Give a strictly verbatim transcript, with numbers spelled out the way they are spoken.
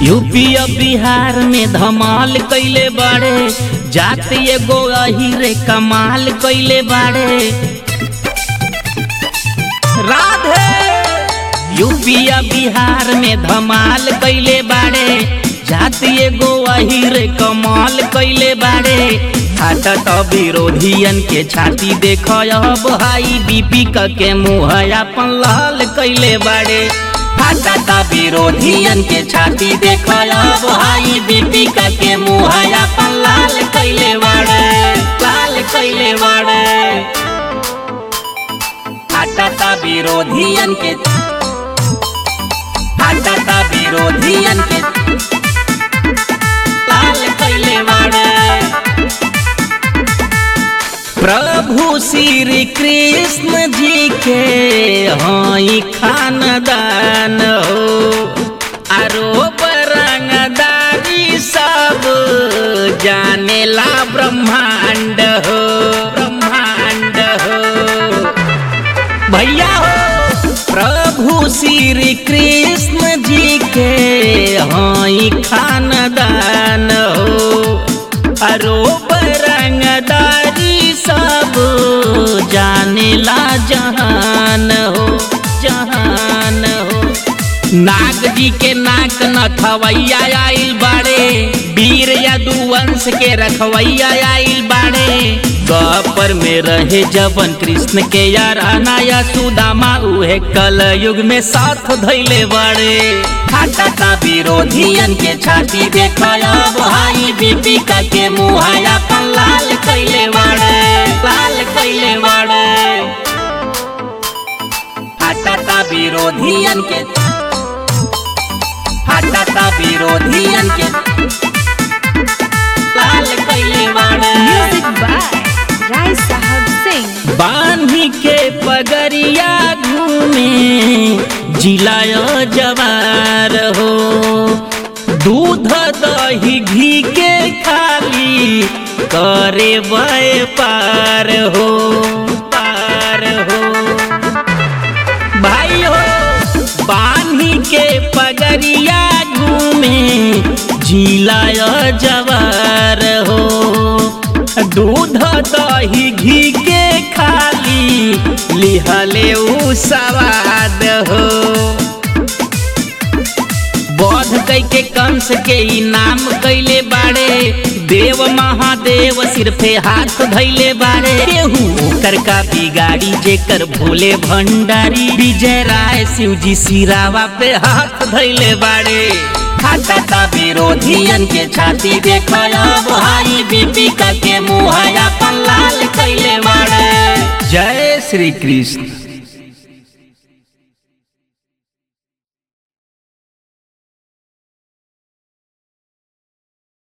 UP और बिहार में धमाल कइले बाड़े, जाते एगो अहिरे कमाल कइले बाड़े। राधे यूपी और बिहार में धमाल कइले बाड़े, जाते एगो अहिरे कमाल कइले बाड़े। फाटत विरोधियन के छाती देख अब हाई बीपी के मुँह अपन लाल कइले बाड़े। फाटत विरोधियन के छाती देख अब हाई बीपी के मुँह अपन लाल कइले बाड़े, लाल कइले बाड़े। फाटत विरोधियन के फाटत विरोधियन के लाल कइले बाड़े। प्रभु श्री कृष्ण जी के हई खानदान हो, आरोप रंगदारी सब जानेला ब्रह्मांड हो, ब्रह्मांड हो भैया हो। प्रभु श्री कृष्ण जी के हई खानदान हो, आरोप रंगदारी सब जानेला जहान हो, जहान हो। नाग जी के नाक नथवैया आइल बाड़े, वीर यदुवंश के रखवैया आइल बाड़े। द्वापर में रहे जवन कृष्ण के याराना या सुदामा, उहे कल युग में साथ धैले बाड़े। फाटत विरोधियन के छाती देख अब हाई बीपी के मुँह अपन लाल कइले बाड़े, लाल कइले बाड़े। फाटत विरोधियन के फाटत विरोधियन के लाल कइले बाड़े। म्यूजिक बाय राय साहब सिंह। बांधी के पगरिया घूमे जिलायो जवार हो, दूध दही घी के खाली करे बे पार हो, पार हो भाई हो। बांधी के पगरिया घूमे जिलायो जवार हो, दूध दही घी के खाली लिहले उ सवाद हो। बौद्ध कई के कंस के इनाम कइले बाड़े, देव महादेव सिर्फे हाथ धैले बाड़े। केहू ओकर का बिगाड़ी जेकर भोले भंडारी, विजय राय शिव जी सिरावा पे हाथ धैले बाड़े। फाटत विरोधियन के छाती देख अब हाई बीपी के मुँह अपन लाल कइले बाड़े। जय श्री कृष्ण।